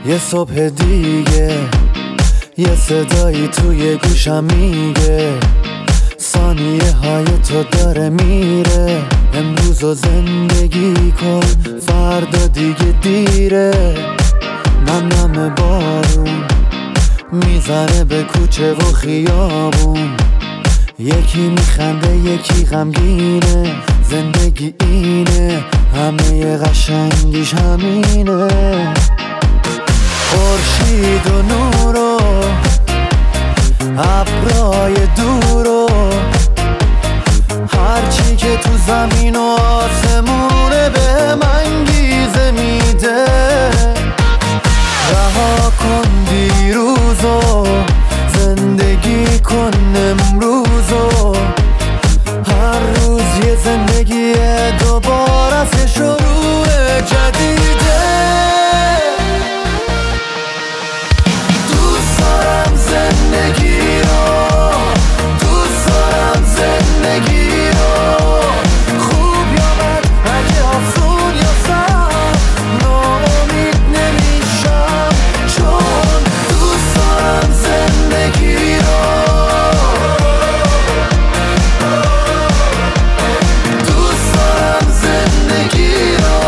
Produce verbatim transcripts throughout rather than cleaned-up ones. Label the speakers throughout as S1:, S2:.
S1: یه صبح دیگه یه صدایی توی گوشم میگه ثانیه های تو داره میره. امروز زندگی کن فردا دیگه دیره. نم نم بارون میزنه به کوچه و خیابون، یکی میخنده یکی غمگینه. زندگی اینه همه قشنگیش همینه. خورشید و نور و ابرای دور و هرچی که تو زمین و آسمونه به من انگیزه میده. رها کن دیروزو زندگی کن امروزو، هر روز یه زندگی دوباره از شروع جدیده. دوست دارم زندگی رو، دوست دارم زندگی رو، خوب یا بد اگه افزون یا سر ناامید نمیشم، چون دوست دارم زندگی رو، دوست دارم زندگی رو.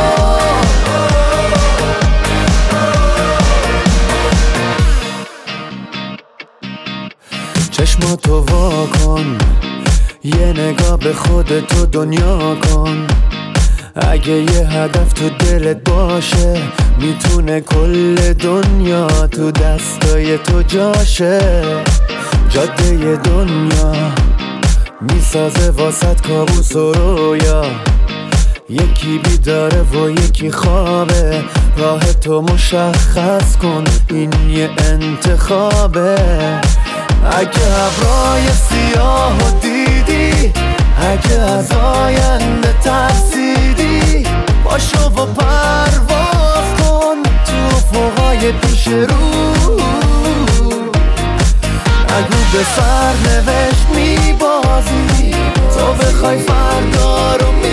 S1: چشماتو وا کن، یه نگاه به خودتو دنیا کن. اگه یه هدف تو دلت باشه میتونه کل دنیا تو دستای تو جاشه. جاده دنیا میسازه واسط کابوس و رویا، یکی بیداره و یکی خوابه. راه تو مشخص کن، این یه انتخابه. اگه ابرای سیاه و دیدی، اگه از آینده ترسیدی، باشو و پرواز کن تو افقای پیش رو. اگه به سرنوشت میبازی، تو بخوای فردا رو می